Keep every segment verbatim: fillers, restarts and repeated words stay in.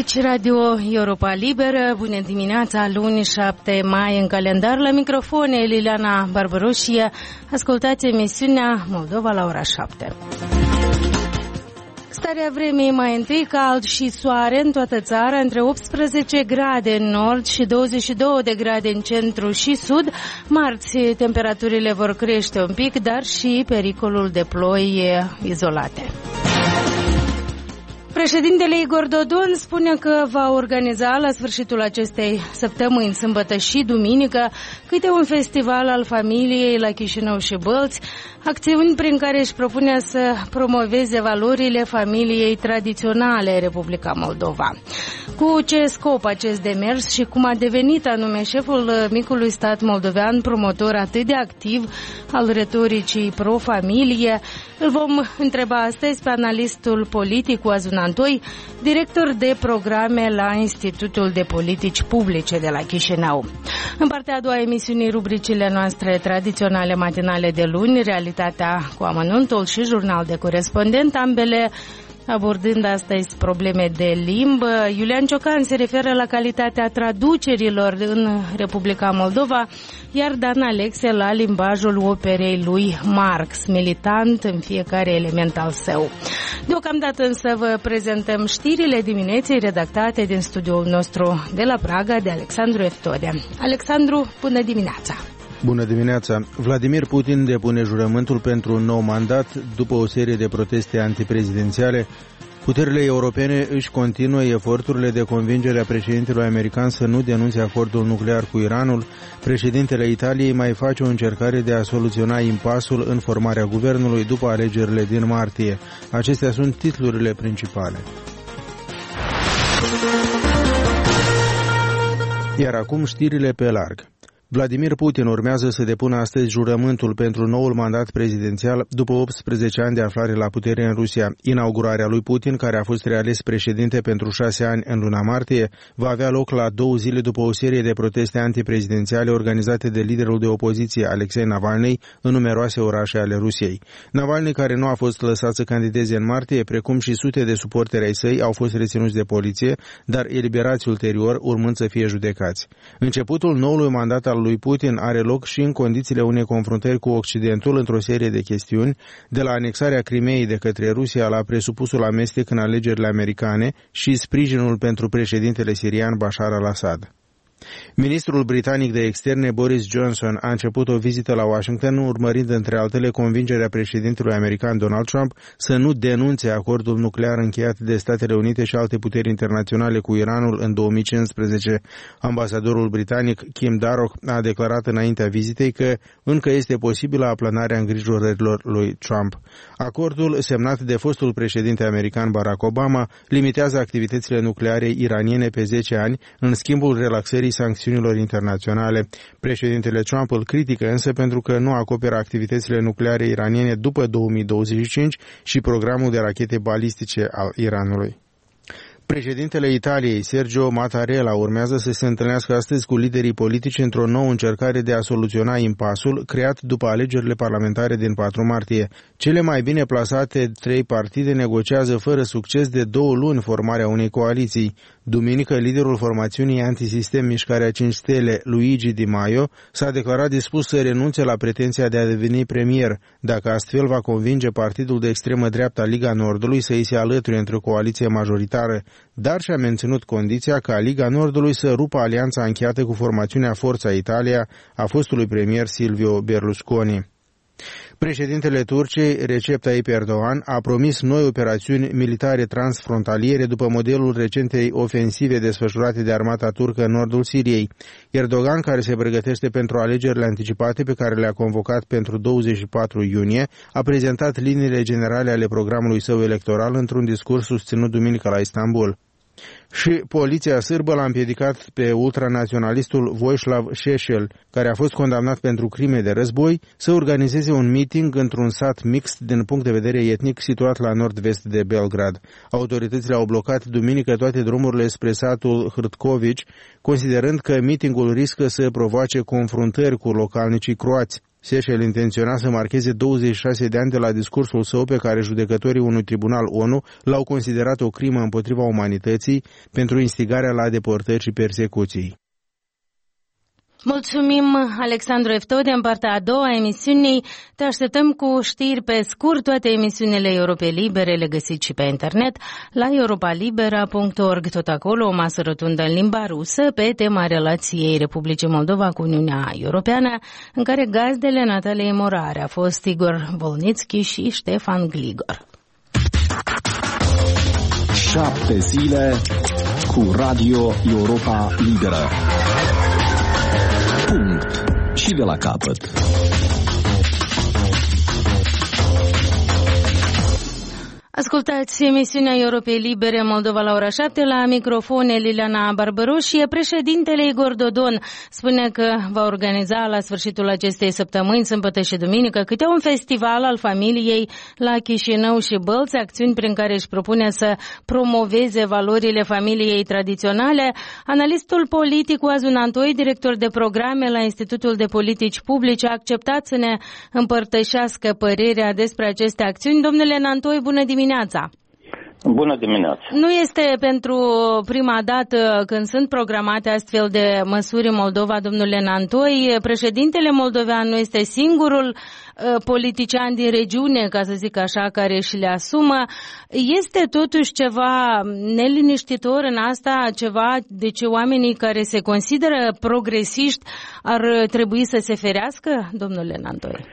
Aici Radio Europa Liberă, bună dimineața, luni șapte mai în calendar, la microfon Liliana Barbaroșie, ascultați emisiunea Moldova la ora șapte. Starea vremii mai întâi, cald și soare în toată țara, între optsprezece grade în nord și douăzeci și două de grade în centru și sud. Marți, temperaturile vor crește un pic, dar și pericolul de ploi izolate. Președintele Igor Dodon spune că va organiza la sfârșitul acestei săptămâni, sâmbătă și duminică, câte un festival al familiei la Chișinău și Bălți, acțiuni prin care își propune să promoveze valorile familiei tradiționale în Republica Moldova. Cu ce scop acest demers și cum a devenit anume șeful micului stat moldovean promotor atât de activ al retoricii pro-familie, îl vom întreba astăzi pe analistul politic Oazun Antoi, director de programe la Institutul de Politici Publice de la Chișinău. În partea a doua a emisiunii, rubricile noastre tradiționale matinale de luni, realitatea cu amănuntul și jurnal de corespondent, ambele abordând astăzi probleme de limbă. Iulian Ciocan se referă la calitatea traducerilor în Republica Moldova, iar Dan Alexe la limbajul operei lui Marx, militant în fiecare element al său. Deocamdată însă vă prezentăm știrile dimineții redactate din studioul nostru de la Praga de Alexandru Eftode. Alexandru, bună dimineața! Bună dimineața! Vladimir Putin depune jurământul pentru un nou mandat după o serie de proteste antiprezidențiale. Puterile europene își continuă eforturile de convingere a președintelui american să nu denunțe acordul nuclear cu Iranul. Președintele Italiei mai face o încercare de a soluționa impasul în formarea guvernului după alegerile din martie. Acestea sunt titlurile principale. Iar acum știrile pe larg. Vladimir Putin urmează să depună astăzi jurământul pentru noul mandat prezidențial după optsprezece ani de aflare la putere în Rusia. Inaugurarea lui Putin, care a fost reales președinte pentru șase ani în luna martie, va avea loc la două zile după o serie de proteste antiprezidențiale organizate de liderul de opoziție Alexei Navalny în numeroase orașe ale Rusiei. Navalny, care nu a fost lăsat să candideze în martie, precum și sute de suporteri ai săi, au fost reținuți de poliție, dar eliberați ulterior, urmând să fie judecați. Începutul noului mandat al lui Putin are loc și în condițiile unei confruntări cu Occidentul într-o serie de chestiuni, de la anexarea Crimeei de către Rusia la presupusul amestec în alegerile americane și sprijinul pentru președintele sirian Bashar al-Assad. Ministrul britanic de externe Boris Johnson a început o vizită la Washington, urmărind între altele convingerea președintelui american Donald Trump să nu denunțe acordul nuclear încheiat de Statele Unite și alte puteri internaționale cu Iranul în două mii cincisprezece. Ambasadorul britanic Kim Darroch a declarat înaintea vizitei că încă este posibilă aplanarea îngrijorărilor lui Trump. Acordul, semnat de fostul președinte american Barack Obama, limitează activitățile nucleare iraniene pe zece ani, în schimbul relaxării sancțiunilor internaționale. Președintele Trump îl critică însă pentru că nu acoperă activitățile nucleare iraniene după două mii douăzeci și cinci și programul de rachete balistice al Iranului. Președintele Italiei, Sergio Mattarella, urmează să se întâlnească astăzi cu liderii politici într-o nouă încercare de a soluționa impasul creat după alegerile parlamentare din patru martie. Cele mai bine plasate trei partide negociază fără succes de două luni formarea unei coaliții. Duminică, liderul formațiunii antisistem Mișcarea cinci Stele, Luigi Di Maio, s-a declarat dispus să renunțe la pretenția de a deveni premier, dacă astfel va convinge partidul de extremă dreapta Liga Nordului să îi se alăture într-o coaliție majoritară, dar și-a menținut condiția ca Liga Nordului să rupă alianța încheiată cu formațiunea Forța Italia a fostului premier Silvio Berlusconi. Președintele Turciei, Recep Tayyip Erdogan, a promis noi operațiuni militare transfrontaliere după modelul recentei ofensive desfășurate de armata turcă în nordul Siriei. Erdogan, care se pregătește pentru alegerile anticipate pe care le-a convocat pentru douăzeci și patru iunie, a prezentat liniile generale ale programului său electoral într-un discurs susținut duminică la Istanbul. Și poliția sârbă l-a împiedicat pe ultranaționalistul Vojislav Šešelj, care a fost condamnat pentru crime de război, să organizeze un meeting într-un sat mixt din punct de vedere etnic situat la nord-vest de Belgrad. Autoritățile au blocat duminică toate drumurile spre satul Hrtković, considerând că meetingul riscă să provoace confruntări cu localnicii croați. Seychelles intenționa să marcheze douăzeci și șase de ani de la discursul său pe care judecătorii unui tribunal ONU l-au considerat o crimă împotriva umanității pentru instigarea la deportări și persecuții. Mulțumim, Alexandru Eftode, în partea a doua a emisiunii. Te așteptăm cu știri pe scurt. Toate emisiunile Europe Libere le găsiți și pe internet la europa libera punct org. Tot acolo o masă rotundă în limba rusă pe tema relației Republicii Moldova cu Uniunea Europeană, în care gazdele Nataliei Morare a fost Igor Volnitski și Ștefan Gligor. Șapte zile cu Radio Europa Liberă. Punct. Și de la capăt. Ascultați emisiunea Europei Libere Moldova la ora șapte, la microfon Liliana Barbăroșie. Președintele Igor Dodon spune că va organiza la sfârșitul acestei săptămâni, sâmbătă și duminică, câte un festival al familiei la Chișinău și Bălți, acțiuni prin care își propune să promoveze valorile familiei tradiționale. Analistul politic Oazu Nantoi, director de programe la Institutul de Politici Publice, a acceptat să ne împărtășească părerea despre aceste acțiuni. Domnule Nantoi, bună dimineața! Dimineața. Bună dimineața! Nu este pentru prima dată când sunt programate astfel de măsuri în Moldova, domnule Nantoi. Președintele moldovean nu este singurul uh, politician din regiune, ca să zic așa, care și le asumă. Este totuși ceva neliniștitor în asta, ceva de ce oamenii care se consideră progresiști ar trebui să se ferească, domnule Nantoi?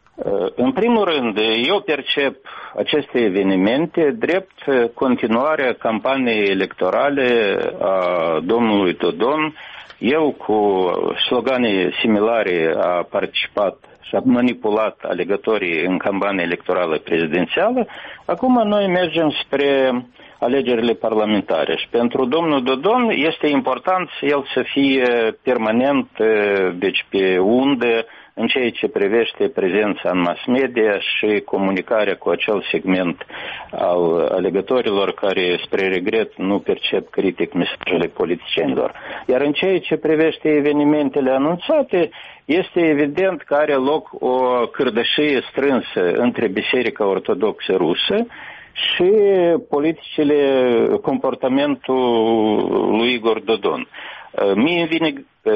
În primul rând, eu percep aceste evenimente drept continuarea campaniei electorale a domnului Dodon. Eu, cu slogane similare, a participat și a manipulat alegătorii în campania electorală prezidențială. Acum noi mergem spre alegerile parlamentare și pentru domnul Dodon este important el să fie permanent, deci pe undă, în ceea ce privește prezența în mass media și comunicarea cu acel segment al alegătorilor care, spre regret, nu percep critic mesajele politicienilor. Iar în ceea ce privește evenimentele anunțate, este evident că are loc o cârdășie strânsă între Biserica Ortodoxă Rusă și politicile, comportamentul lui Igor Dodon. Mie vine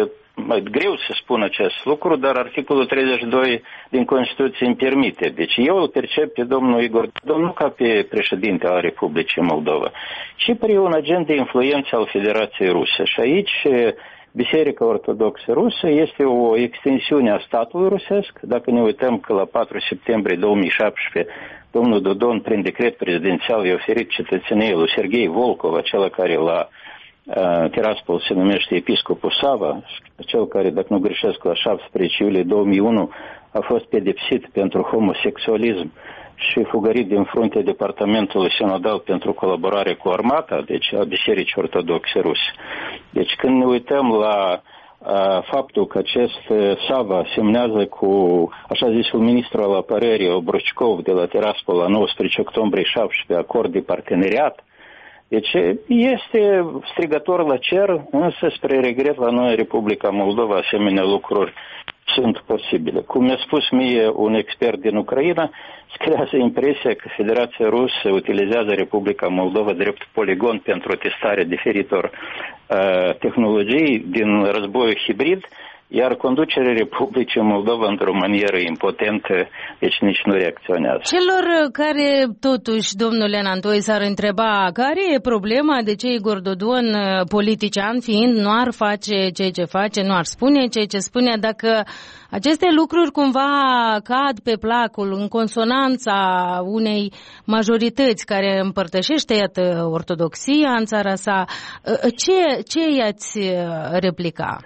greu să spun acest lucru, dar articolul treizeci și doi din Constituție îmi permite. Deci eu îl percep pe domnul Igor Dodon nu ca pe președinte al Republicii Moldova, ci pe un agent de influență al Federației Ruse. Și aici Biserica Ortodoxă Rusă este o extensiune a statului rusesc. Dacă ne uităm că la patru septembrie două mii șaptesprezece domnul Dodon, prin decret prezidențial, i-a oferit cetățeniei lui Serghei Volkov, acela care la uh, Tiraspol se numește episcopul Sava, cel care, dacă nu greșesc, la șaptesprezece iulie două mii unu a fost pedepsit pentru homosexualism și fugărit din fruntea departamentului sinodal pentru colaborare cu armata, deci a Bisericii Ortodoxe Ruse. Deci când ne uităm la a, faptul că acest Sava semnează cu, așa zisul ministru al apărării, Obruchkov, de la Tiraspol la nouăsprezece octombrie șaptesprezece, acord de parteneriat, deci este strigător la cer, însă spre regret la noi, Republica Moldova, asemenea lucruri sunt posibile. Cum mi-a spus mie un expert din Ucraina, se creează impresia că Federația Rusă utilizează Republica Moldova drept poligon pentru testarea diferitor uh, tehnologii din războiul hibrid, iar conducerea Republicii Moldova într-o manieră impotentă, deci nici nu reacționează. Celor care, totuși, domnule Nantoi, s-ar întreba care e problema, de ce Igor Dodon, politician fiind, nu ar face ceea ce face, nu ar spune ceea ce spune, dacă aceste lucruri cumva cad pe placul, în consonanța unei majorități care împărtășește, iată, ortodoxia în țara sa, ce, ce i-ați replica?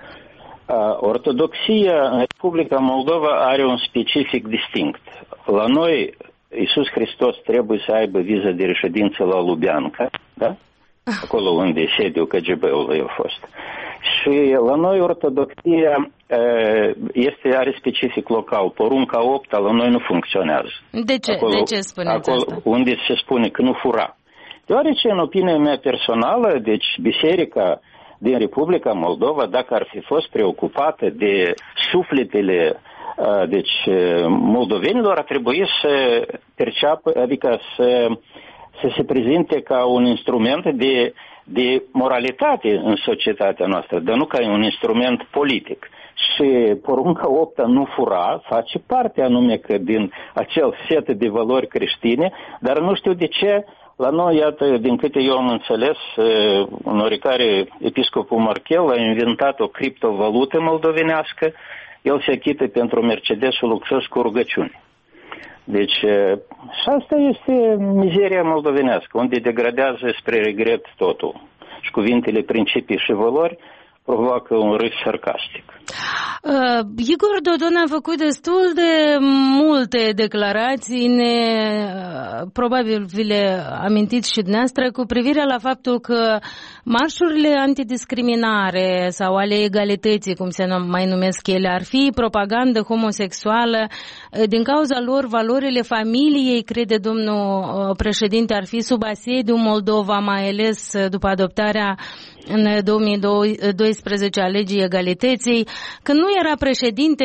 Ortodoxia în Republica Moldova are un specific distinct. La noi, Iisus Hristos trebuie să aibă viză de reședință la Lubianca, da? Acolo unde sediul K G B-ului a fost. Și la noi ortodoxia este, are specific local. Porunca opt la noi nu funcționează. De ce? Acolo, de ce spuneți acolo asta? Unde se spune că nu fura. Deoarece, în opinia mea personală, deci biserica din Republica Moldova, dacă ar fi fost preocupată de sufletele deci moldovenilor ar trebui să perceapă, adică să, să se prezinte ca un instrument de, de moralitate în societatea noastră, dar nu ca un instrument politic. Și porunca opt, nu fura, face parte anume că din acel set de valori creștine, dar nu știu de ce la noi, iată, din câte eu am înțeles, în oricare episcopul Marchel a inventat o criptovalută moldovenească, el se achită pentru Mercedesul luxos cu rugăciuni. Deci, și asta este mizeria moldovenească, unde degradează spre regret totul. Și cuvintele principii și valori provoacă un râs sarcastic. Uh, Igor Dodon a făcut destul de multe declarații, ne, uh, probabil vi le amintiți și dumneavoastră, cu privire la faptul că marșurile antidiscriminare sau ale egalității, cum se mai numesc ele, ar fi propagandă homosexuală. Din cauza lor, valorile familiei, crede domnul președinte, ar fi sub asediu Moldova, mai ales după adoptarea în două mii doisprezece a legii egalității. Când nu era președinte,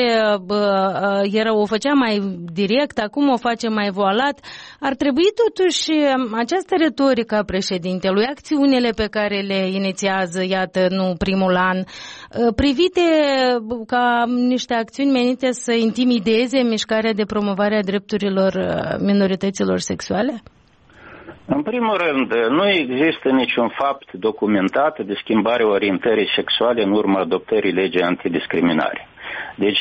era, o făcea mai direct, acum o face mai voalat. Ar trebui totuși această retorică a președintelui, acțiunile pe care le inițiază, iată, nu primul an, privite ca niște acțiuni menite să intimideze mișcarea de promovare a drepturilor minorităților sexuale? În primul rând, nu există niciun fapt documentat de schimbarea orientării sexuale în urma adoptării legii antidiscriminare. Deci,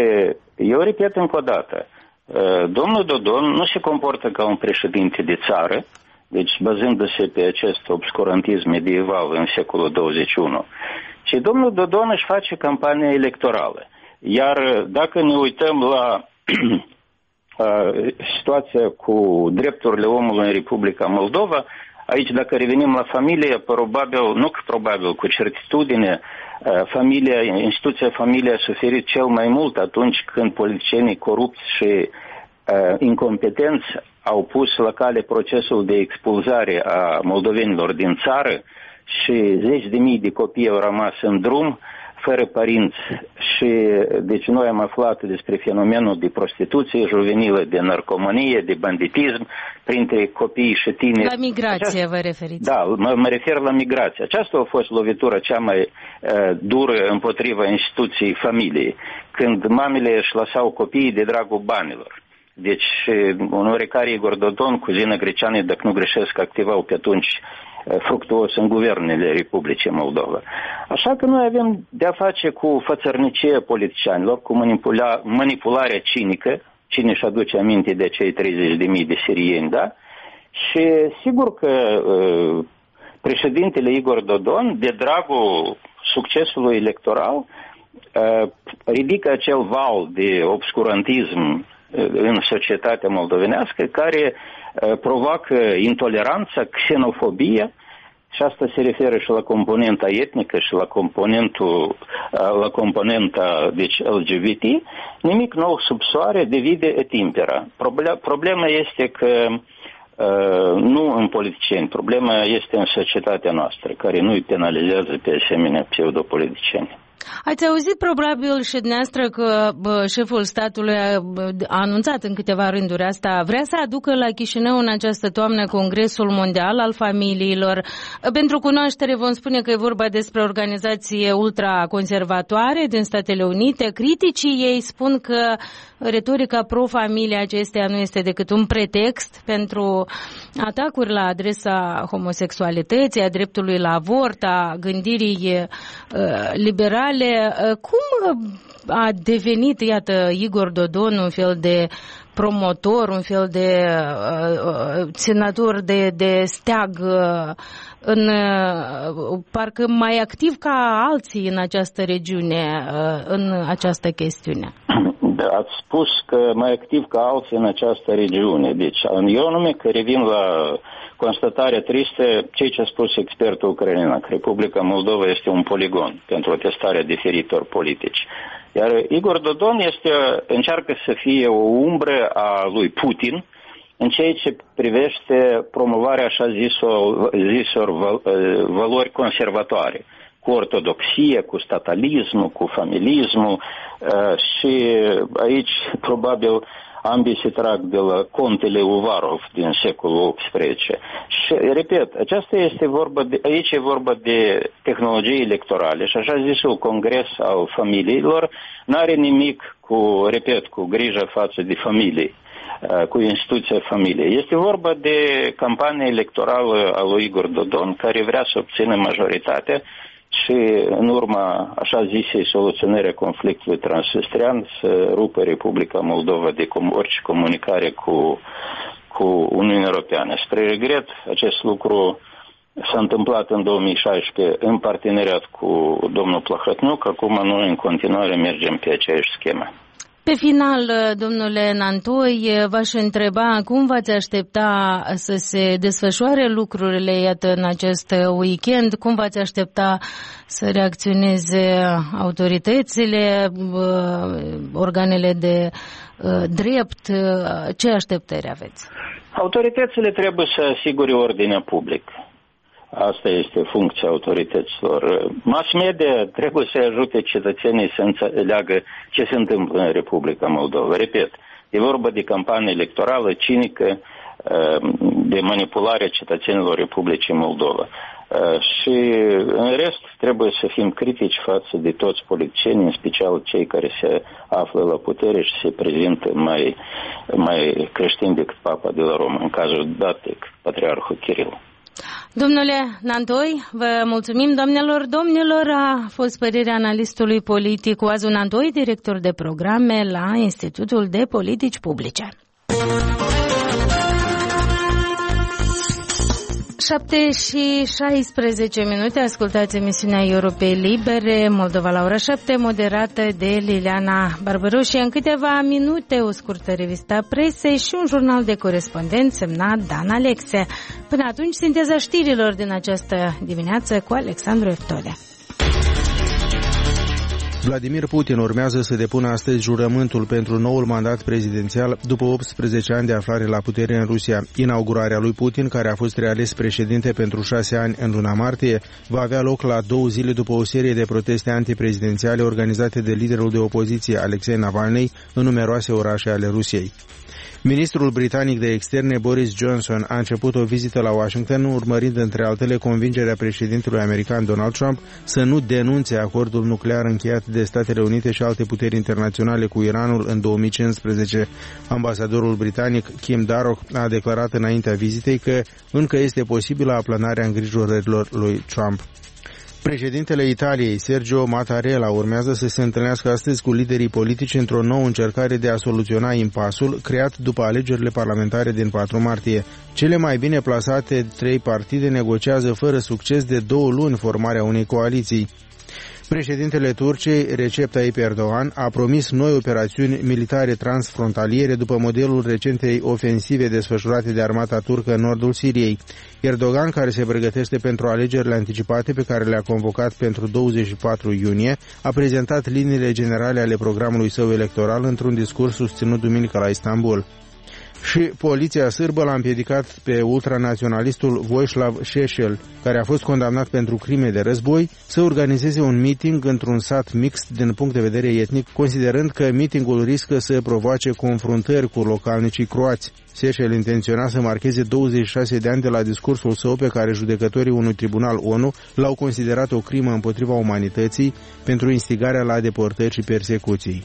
eu repet încă o dată, domnul Dodon nu se comportă ca un președinte de țară, deci bazându-se pe acest obscurantism medieval în secolul douăzeci și unu, ci domnul Dodon își face campanie electorală. Iar dacă ne uităm la situația cu drepturile omului în Republica Moldova, aici dacă revenim la familie, probabil, nu că probabil, cu certitudine, familia, instituția familiei a suferit cel mai mult atunci când politicienii corupți și uh, incompetenți au pus la cale procesul de expulzare a moldovenilor din țară și zeci de mii de copii au rămas în drum fără părinți. Și deci noi am aflat despre fenomenul de prostituție juvenilă, de narcomanie, de banditism printre copii și tineri. La migrație Aceasta, vă referiți? Da, mă, mă refer la migrație. Aceasta a fost lovitura cea mai uh, dură împotriva instituției familiei, când mamele își lăsau copiii de dragul banilor. Deci, un oarecare Igor Dodon, cuzină greceană, dacă nu greșesc, activau pe atunci fructuos în guvernele Republicii Moldova. Așa că noi avem de-a face cu fățărnicia politicianilor, cu manipula- manipularea cinică, cine își aduce aminte de cei treizeci de mii de sirieni, da? Și sigur că uh, președintele Igor Dodon, de dragul succesului electoral, uh, ridică acel val de obscurantism în societatea moldovenească, care uh, provoacă intoleranță, xenofobie, și asta se referă și la componenta etnică și la componentul, uh, la componenta deci L G B T. Nimic nou sub soare, divide et impera. Proble- problema este că uh, nu în politicieni, problema este în societatea noastră, care nu îi penalizează pe asemenea pseudopoliticieni. Ați auzit probabil și dumneavoastră că bă, șeful statului a, a anunțat în câteva rânduri asta, vrea să aducă la Chișinău în această toamnă Congresul Mondial al Familiilor. Pentru cunoaștere vom spune că e vorba despre o organizație ultraconservatoare din Statele Unite. Criticii ei spun că retorica pro-familie acesteia nu este decât un pretext pentru atacuri la adresa homosexualității, a dreptului la avort, a gândirii uh, liberale. Cum a devenit, iată, Igor Dodon un fel de promotor, un fel de uh, ținător de, de steag uh, în, uh, parcă mai activ ca alții în această regiune, uh, în această chestiune? Da, ați spus că mai activ ca alții în această regiune. Deci, eu nume că revin la constatarea tristă, ceea ce a spus expertul ucrainean, că Republica Moldova este un poligon pentru testarea diferitor politici. Iar Igor Dodon este, încearcă să fie o umbră a lui Putin în ceea ce privește promovarea așa zisor, zisor valori conservatoare, cu ortodoxie, cu statalismul, cu familismul și aici probabil ambii se trag de la contele Uvarov din secolul optsprezece. Și, repet, aceasta este vorba de, aici e vorba de tehnologii electorale și așa zisul congres al familiilor n-are nimic cu, repet, cu grijă față de familie, cu instituția familiei. Este vorba de campania electorală a lui Igor Dodon, care vrea să obțină majoritatea și în urma așa zisei soluționări a conflictului transnistrian să rupă Republica Moldova de com- orice comunicare cu, cu Uniunea Europeană. Spre regret, acest lucru s-a întâmplat în două mii șaisprezece în parteneriat cu domnul Plahotniuc, acum noi în continuare mergem pe aceeași schemă. Pe final, domnule Nantoi, v-aș întreba cum v-ați aștepta să se desfășoare lucrurile, iată, în acest weekend, cum v-ați aștepta să reacționeze autoritățile, organele de drept, ce așteptări aveți? Autoritățile trebuie să asigure ordinea publică. Asta este funcția autorităților. Mass media trebuie să ajute cetățenii să înțeleagă ce se întâmplă în Republica Moldova. Repet, e vorba de campanie electorală cinică, de manipularea cetățenilor Republicii Moldova. Și în rest trebuie să fim critici față de toți politicienii, în special cei care se află la putere și se prezintă mai, mai creștini decât Papa de la Roma, în cazul dat de Patriarhul Kiril. Domnule Nantoi, vă mulțumim, doamnelor, domnilor, a fost părerea analistului politic Oazu Nantoi, director de programe la Institutul de Politici Publice. șapte și șaisprezece minute, ascultați emisiunea Europei Libere, Moldova la ora șapte, moderată de Liliana Barbaroșie. În câteva minute, o scurtă revista presei și un jurnal de corespondent semnat Dan Alexe. Până atunci, sinteza știrilor din această dimineață cu Alexandru Eftodea. Vladimir Putin urmează să depună astăzi jurământul pentru noul mandat prezidențial după optsprezece ani de aflare la putere în Rusia. Inaugurarea lui Putin, care a fost reales președinte pentru șase ani în luna martie, va avea loc la două zile după o serie de proteste antiprezidențiale organizate de liderul de opoziție Alexei Navalny în numeroase orașe ale Rusiei. Ministrul britanic de externe Boris Johnson a început o vizită la Washington, urmărind între altele convingerea președintelui american Donald Trump să nu denunțe acordul nuclear încheiat de Statele Unite și alte puteri internaționale cu Iranul în două mii cincisprezece. Ambasadorul britanic Kim Darroch a declarat înaintea vizitei că încă este posibilă aplanarea îngrijorărilor lui Trump. Președintele Italiei, Sergio Mattarella, urmează să se întâlnească astăzi cu liderii politici într-o nouă încercare de a soluționa impasul creat după alegerile parlamentare din patru martie. Cele mai bine plasate trei partide negociază fără succes de două luni formarea unei coaliții. Președintele Turciei, Recep Tayyip Erdogan, a promis noi operațiuni militare transfrontaliere după modelul recentei ofensive desfășurate de armata turcă în nordul Siriei. Erdogan, care se pregătește pentru alegerile anticipate pe care le-a convocat pentru douăzeci și patru iunie, a prezentat liniile generale ale programului său electoral într-un discurs susținut duminică la Istanbul. Și poliția sârbă l-a împiedicat pe ultranaționalistul Vojislav Šešelj, care a fost condamnat pentru crime de război, să organizeze un meeting într-un sat mixt din punct de vedere etnic, considerând că meetingul riscă să provoace confruntări cu localnicii croați. Šešelj intenționa să marcheze douăzeci și șase de ani de la discursul său pe care judecătorii unui tribunal ONU l-au considerat o crimă împotriva umanității pentru instigarea la deportări și persecuții.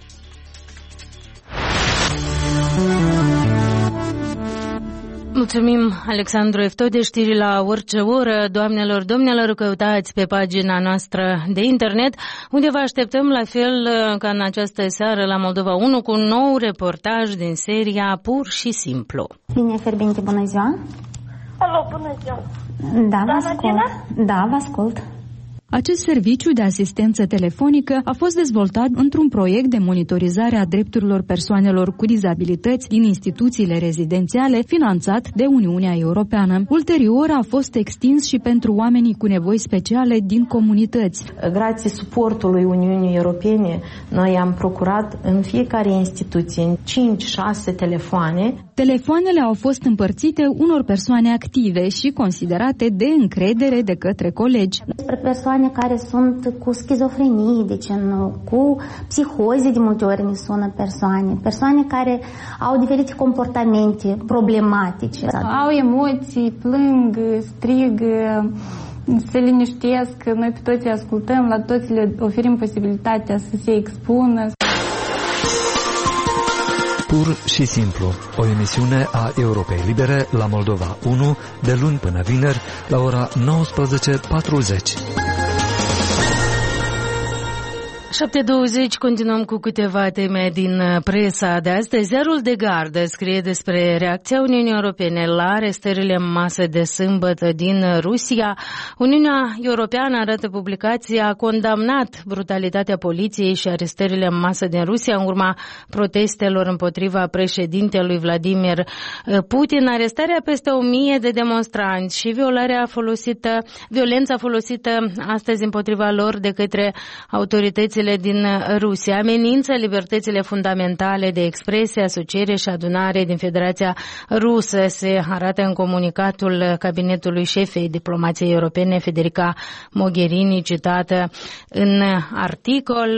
Mulțumim, Alexandru Eftode, știri la orice oră. Doamnelor, domnilor, căutați pe pagina noastră de internet, unde vă așteptăm la fel ca în această seară la Moldova unu cu un nou reportaj din seria Pur și Simplu. Bine, Ferbinte, bună ziua! Alo, bună ziua! Da, vă ascult. Da, vă ascult. Acest serviciu de asistență telefonică a fost dezvoltat într-un proiect de monitorizare a drepturilor persoanelor cu dizabilități din instituțiile rezidențiale finanțat de Uniunea Europeană. Ulterior a fost extins și pentru oamenii cu nevoi speciale din comunități. Grație suportului Uniunii Europene, noi am procurat în fiecare instituție cinci șase telefoane. Telefoanele au fost împărțite unor persoane active și considerate de încredere de către colegi. Despre persoane persoane care sunt cu schizofrenie, de ce nu, cu psihoze, de multe ori ne sună persoane, persoane care au diferite comportamente problematice. Au emoții, plâng, strig, se liniștesc, noi pe toți ascultăm, la toți le oferim posibilitatea să se expună. Pur și simplu, o emisiune a Europei Libere la Moldova unu, de luni până vineri, la ora nouăsprezece patruzeci. șapte douăzeci, continuăm cu câteva teme din presa de astăzi. Ziarul de Gardă scrie despre reacția Uniunii Europene la arestările în masă de sâmbătă din Rusia. Uniunea Europeană, arată publicația, a condamnat brutalitatea poliției și arestările în masă din Rusia în urma protestelor împotriva președintelui Vladimir Putin. Arestarea peste o mie de demonstranți și violarea folosită, violența folosită astăzi împotriva lor de către autoritățile din Rusia amenință libertățile fundamentale de expresie, asociere și adunare din Federația Rusă, se arată în comunicatul cabinetului șefei diplomației europene, Federica Mogherini, citată în articol.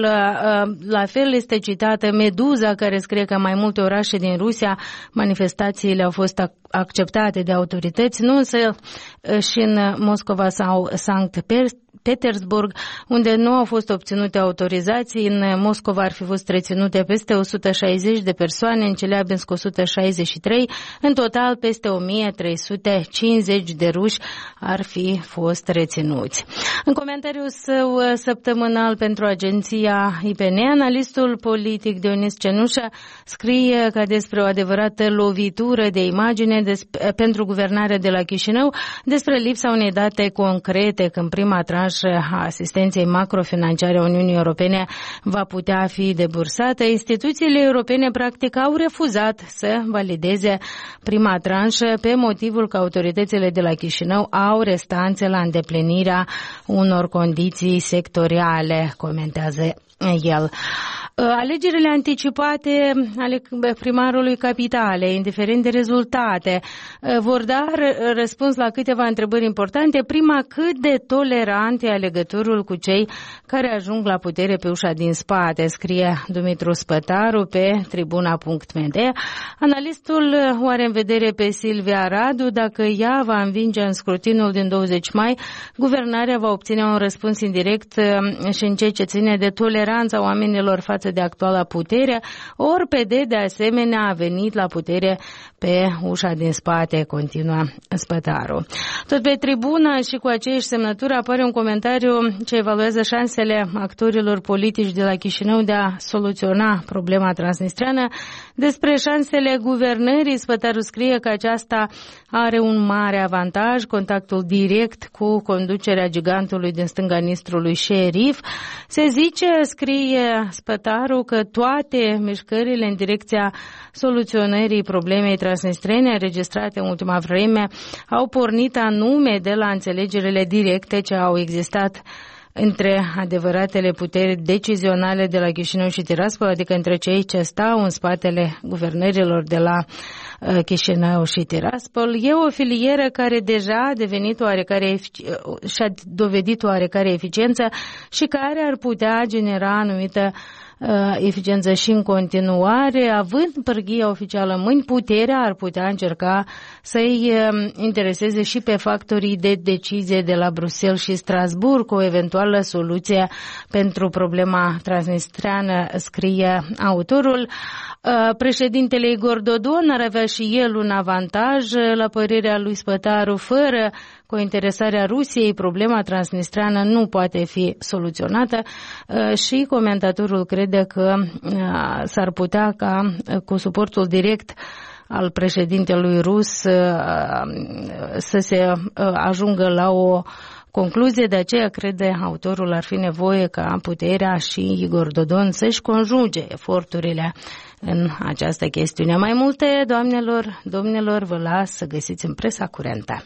La fel este citată Meduza, care scrie că în mai multe orașe din Rusia manifestațiile au fost acceptate de autorități, nu însă și în Moscova sau Sankt Petersburg, unde nu au fost obținute autorizații. În Moscova ar fi fost reținute peste o sută șaizeci de persoane, în Celeabinsk o sută șaizeci și trei, în total peste o mie trei sute cincizeci de ruși ar fi fost reținuți. În comentariul său săptămânal pentru agenția I P N, analistul politic Dionis Cenușă scrie că despre o adevărată lovitură de imagine despre, pentru guvernarea de la Chișinău, despre lipsa unei date concrete când prima tranșă a asistenței macrofinanciare a Uniunii Europene va putea fi debursată. Instituțiile europene practic au refuzat să valideze prima tranșă pe motivul că autoritățile de la Chișinău au restanțe la îndeplinirea unor condiții sectoriale, comentează el. Alegerile anticipate ale primarului Capitalei, indiferent de rezultate, vor da răspuns la câteva întrebări importante. Prima, cât de tolerant e alegătorul cu cei care ajung la putere pe ușa din spate, scrie Dumitru Spătaru pe tribuna punct m d. Analistul o are în vedere pe Silvia Radu. Dacă ea va învinge în scrutinul din douăzeci mai, guvernarea va obține un răspuns indirect și în ceea ce ține de toleranța oamenilor față de actuala putere, ori P D de asemenea a venit la putere pe ușa din spate, continuă Spătaru. Tot pe tribună și cu aceeași semnătură apare un comentariu ce evaluează șansele actorilor politici de la Chișinău de a soluționa problema transnistreană. Despre șansele guvernării, Spătaru scrie că aceasta are un mare avantaj, contactul direct cu conducerea gigantului din stânga Nistrului, Șerif. Se zice, scrie Spătaru, că toate mișcările în direcția soluționării problemei transnistrene înregistrate în ultima vreme au pornit anume de la înțelegerile directe ce au existat între adevăratele puteri decizionale de la Chișinău și Tiraspol, adică între cei ce stau în spatele guvernărilor de la uh, Chișinău și Tiraspol. E o filieră care deja a devenit oarecare și-a dovedit oarecare eficiență și care ar putea genera anumită eficiență și în continuare. Având pârghia oficială în mâini, puterea ar putea încerca să-i intereseze și pe factorii de decizie de la Bruxelles și Strasbourg cu o eventuală soluție pentru problema transnistreană, scrie autorul. Președintele Igor Dodon ar avea și el un avantaj, la părerea lui Spătaru. Fără cointeresarea Rusiei, problema transnistreană nu poate fi soluționată și comentatorul crede că s-ar putea ca cu suportul direct al președintelui rus să se ajungă la o concluzie. De aceea crede autorul ar fi nevoie ca puterea și Igor Dodon să-și conjuge eforturile în această chestiune. Mai multe, doamnelor, domnilor, vă las să găsiți în presa curentă.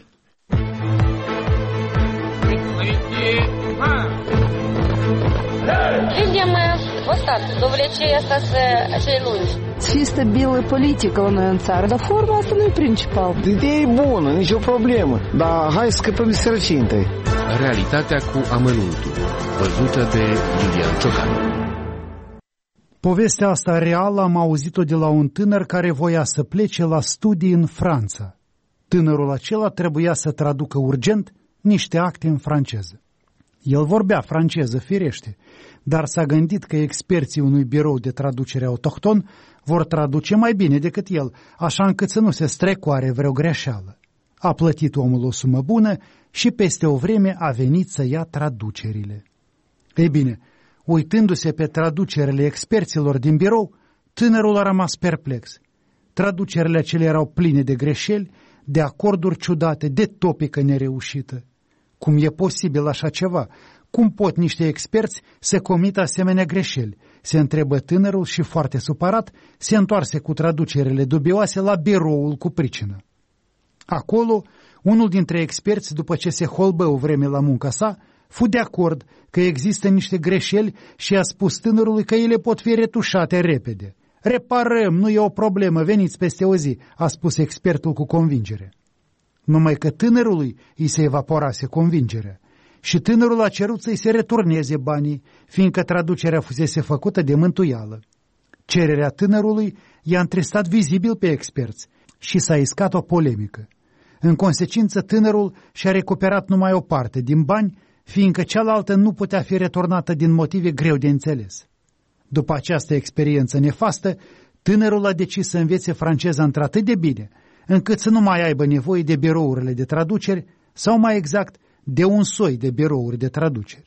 Людям достаточно до влечения остаться lungi. să fie stabilă politică la noi în țară, dar forma asta nu e principal. Ideea e bună, nicio problemă, dar hai să scăpăm de sărăcie întâi. Realitatea cu amănuntul, văzută de Lilian Ciocanu. Povestea asta reală am auzit-o de la un tânăr care voia să plece la studii în Franța. Tânărul acela trebuia să traducă urgent niște acte în franceză. El vorbea franceză, firește, dar s-a gândit că experții unui birou de traducere autohton vor traduce mai bine decât el, așa încât să nu se strecoare vreo greșeală. A plătit omul o sumă bună și peste o vreme a venit să ia traducerile. Ei bine, uitându-se pe traducerile experților din birou, tânărul a rămas perplex. Traducerile acelea erau pline de greșeli, de acorduri ciudate, de topică nereușită. Cum e posibil așa ceva? Cum pot niște experți să comită asemenea greșeli? Se întrebă tânărul și, foarte supărat, se întoarse cu traducerile dubioase la biroul cu pricină. Acolo, unul dintre experți, după ce se holbă o vreme la munca sa, fu de acord că există niște greșeli și a spus tânărului că ele pot fi retușate repede. Reparăm, nu e o problemă, veniți peste o zi, a spus expertul cu convingere. Numai că tânărului îi se evaporase convingerea și tânărul a cerut să-i se returneze banii, fiindcă traducerea fusese făcută de mântuială. Cererea tânărului i-a întristat vizibil pe experți și s-a iscat o polemică. În consecință, tânărul și-a recuperat numai o parte din bani, fiindcă cealaltă nu putea fi returnată din motive greu de înțeles. După această experiență nefastă, tânărul a decis să învețe franceza într-atât de bine, încât să nu mai aibă nevoie de birourile de traduceri, sau mai exact, de un soi de birouri de traduceri.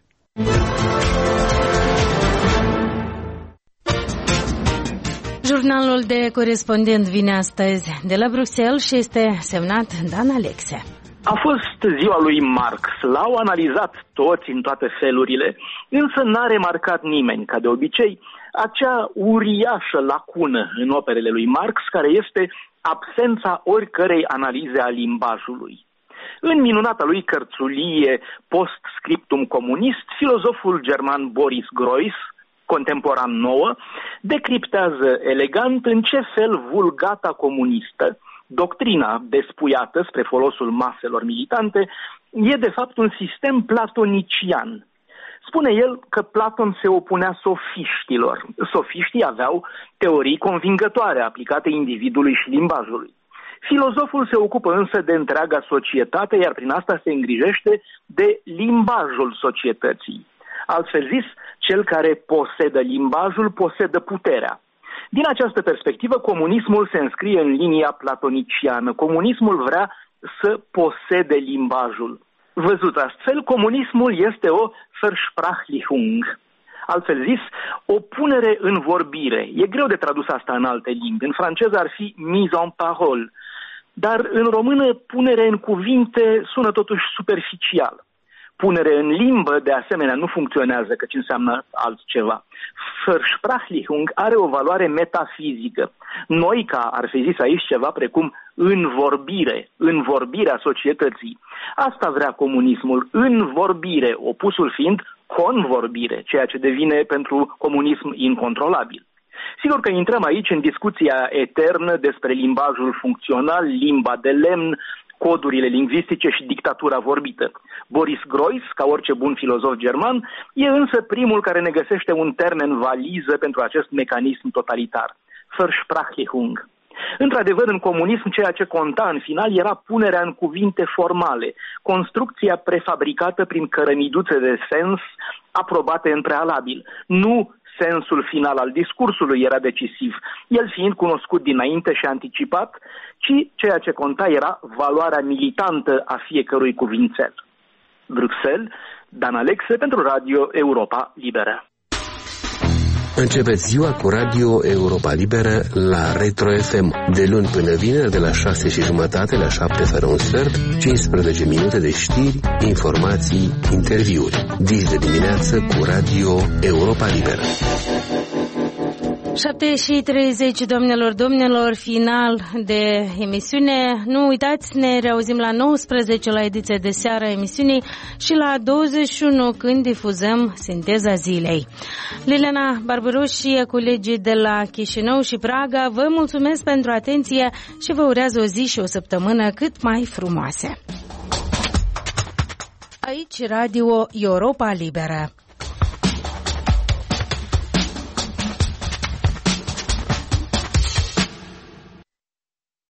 Jurnalul de corespondent vine astăzi de la Bruxelles și este semnat Dan Alexe. A fost ziua lui Marx, l-au analizat toți în toate felurile, însă n-a remarcat nimeni, ca de obicei, acea uriașă lacună în operele lui Marx, care este absența oricărei analize a limbajului. În minunata lui cărțulie Post-scriptum comunist, filozoful german Boris Groys, contemporan nouă, decriptează elegant în ce fel vulgata comunistă, doctrina despuiată spre folosul maselor militante, e de fapt un sistem platonician. Spune el că Platon se opunea sofiștilor. Sofiștii aveau teorii convingătoare aplicate individului și limbajului. Filozoful se ocupă însă de întreaga societate, iar prin asta se îngrijește de limbajul societății. Altfel zis, cel care posedă limbajul posedă puterea. Din această perspectivă, comunismul se înscrie în linia platoniciană. Comunismul vrea să posede limbajul. Văzut astfel, comunismul este o Versprachlichung. Altfel zis, o punere în vorbire. E greu de tradus asta în alte limbi. În franceză ar fi mise en parole. Dar în română, punere în cuvinte sună totuși superficial. Punere în limbă, de asemenea, nu funcționează, căci înseamnă altceva. Versprachlichung are o valoare metafizică. Noica ar fi zis aici ceva precum învorbire, învorbirea societății. Asta vrea comunismul, învorbire, opusul fiind convorbire, ceea ce devine pentru comunism incontrolabil. Sigur că intrăm aici în discuția eternă despre limbajul funcțional, limba de lemn, codurile lingvistice și dictatura vorbită. Boris Groys, ca orice bun filozof german, e însă primul care ne găsește un termen valiză pentru acest mecanism totalitar, Versprachlichung. Într-adevăr, în comunism, ceea ce conta în final era punerea în cuvinte formale, construcția prefabricată prin cărămiduțe de sens aprobate în prealabil. Nu sensul final al discursului era decisiv, el fiind cunoscut dinainte și anticipat, ci ceea ce conta era valoarea militantă a fiecărui cuvințel. Bruxelles, Dan Alexe pentru Radio Europa Liberă. Începeți ziua cu Radio Europa Liberă la Retro F M, de luni până vineri, de la șase și jumătate la șapte fără un sfert, cincisprezece minute de știri, informații, interviuri. Dis de dimineață cu Radio Europa Liberă. șapte și treizeci, doamnelor, domnilor, final de emisiune. Nu uitați, ne reauzim la nouăsprezece la ediție de seară a emisiunii și la douăzeci și unu când difuzăm Sinteza Zilei. Liliana Barbaru și colegii de la Chișinău și Praga vă mulțumesc pentru atenție și vă urează o zi și o săptămână cât mai frumoase. Aici Radio Europa Liberă.